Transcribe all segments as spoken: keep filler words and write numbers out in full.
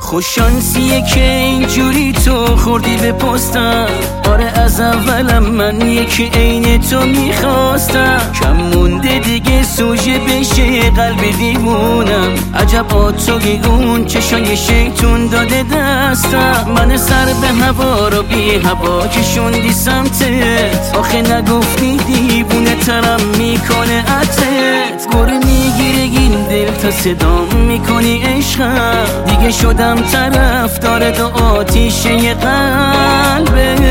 خوششانسیه که اینجوری تو خوردی به پستم. آره از اولم من یکی عین تو میخواستم. کم مونده دیگه سوژه بشه قلب دیوونم. عجب آتوگیگون چشای شیطون داده دستم. من سر به هوا رو بی هوا کشوندی سمتت. آخه نگفتی دیوونه ترم میکنه عطت. گره میگیره این دل تا صدام میکنی عشقم. دیگه شدم طرف داره دو آتیشه قلبت.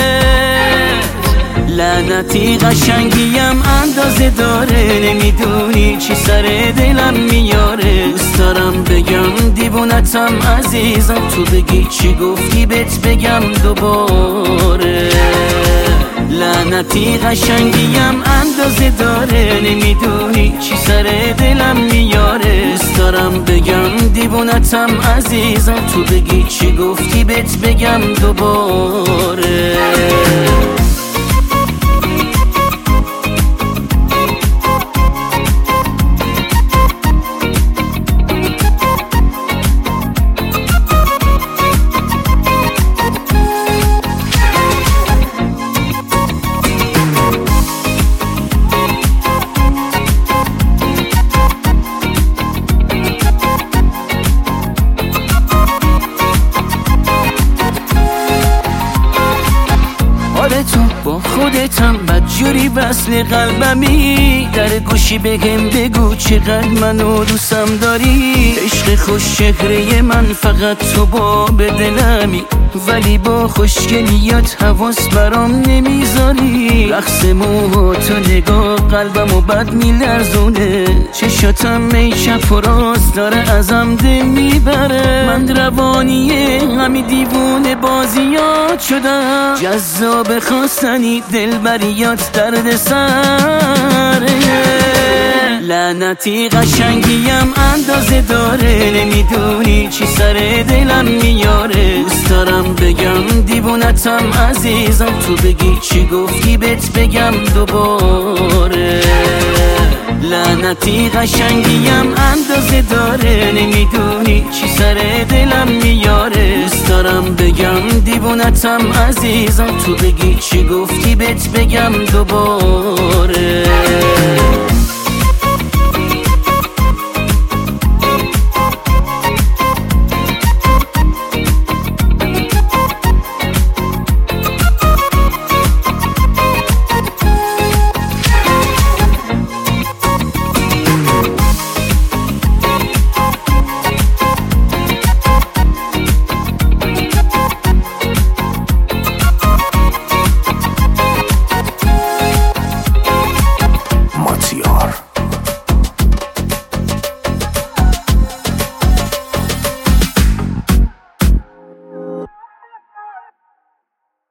لعنتی قشنگیم اندازه داره. نمیدونی چی سر دلم میاره. دوست دارم بگم دیوونتم عزیزم. تو بگی چی گفتی بهت بگم دوباره. لعنتی قشنگیم اندازه داره. نمیدونی چی سر دلم میاره. دوست دارم بگم دیوونتم عزیزم. تو بگی چی گفتی بهت بگم دوباره. تو با خودتم بدجوری وصل قلبمی. در گوشی بگم بگو چقدر منو دوستم داری. عشق خوش چهره من فقط تو با به دلمی. ولی با خوشگلیات حواس برام نمیذاری. رقص موها تو نگاه قلبمو بد میلرزونه. چشاتم می چپ و راست داره ازم دل میبره. من روانیه همی دیوونه بازیات شدم. جذاب خواستنی دلبریات درد سره. لعنتی قشنگیم اندازه داره. نمیدونی چی سر دلم میاره. دوست دارم بگم دیوونتم عزیزم. تو بگی چی گفتی بهت بگم دوباره. لعنتی قشنگیم اندازه داره. نمیدونی چی سر دلم میاره. دوست دارم بگم دیوونتم عزیزم. تو بگی چی گفتی بهت بگم دوباره.